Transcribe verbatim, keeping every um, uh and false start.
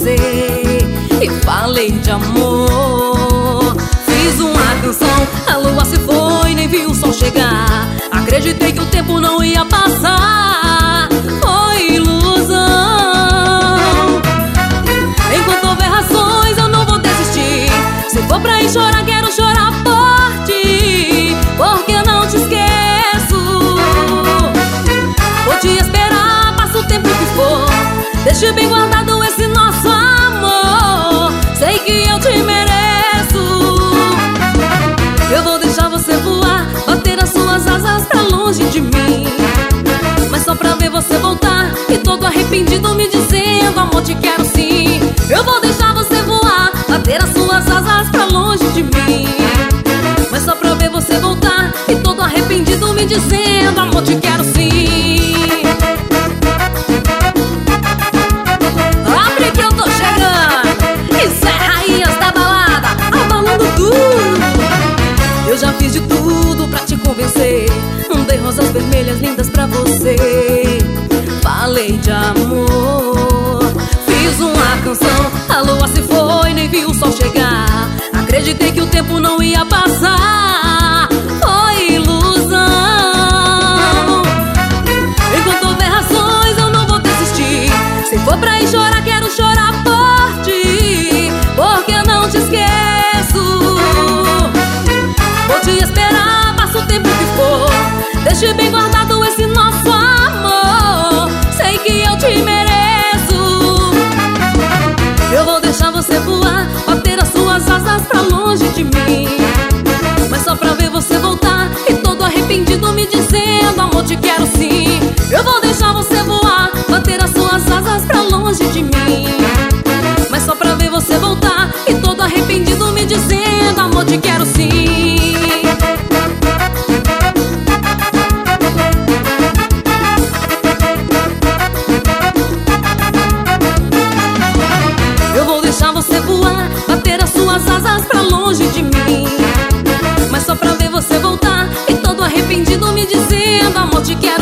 você e falei de amor. Fiz uma canção, a lua se foi, nem vi o sol chegar. Acreditei que o tempo não ia passar, foi ilusão. Enquanto houver razões eu não vou desistir. Se for pra ir chorar, quero chorar por ti, porque eu não te esqueço. Vou te esperar, passa o tempo que for. Deixe bem guardado esse nosso amor. Sei que eu te mereço. Eu vou deixar você voar, bater as suas asas pra longe de mim, mas só pra ver você voltar e todo arrependido me dizendo: amor, te quero sim. Eu vou deixar você voar, bater as suas asas pra longe de mim, mas só pra ver você voltar e todo arrependido me dizendo: amor, te quero sim. Abre que eu tô chegando, isso é Rainhas da Balada, abalando tudo. Eu já fiz de tudo pra te convencer, dei rosas vermelhas lindas pra você, falei de amor. Fiz uma canção, a lua se foi, nem vi o sol chegar. Acreditei que o tempo não ia passar, foi ilusão. Enquanto houver razões eu não vou desistir. Se for pra ir chorar, quero chorar por ti, porque eu não te esqueço. Vou te esperar, passa o tempo que for. Deixe bem guardado esse nosso amor. Sei que eu te mereço. Eu vou deixar você voar, bater as suas asas pra longe de mim, mas só pra ver você voltar e todo arrependido me dizendo: amor, te quero sim. Eu vou deixar você voar, bater as suas asas pra longe de mim, mas só pra ver você voltar e todo arrependido me dizendo: amor, te quero sim. Eu vou deixar você voar, bater as suas asas pra longe de mim, mas só pra ver você voltar e todo arrependido me dizendo: amor, te quero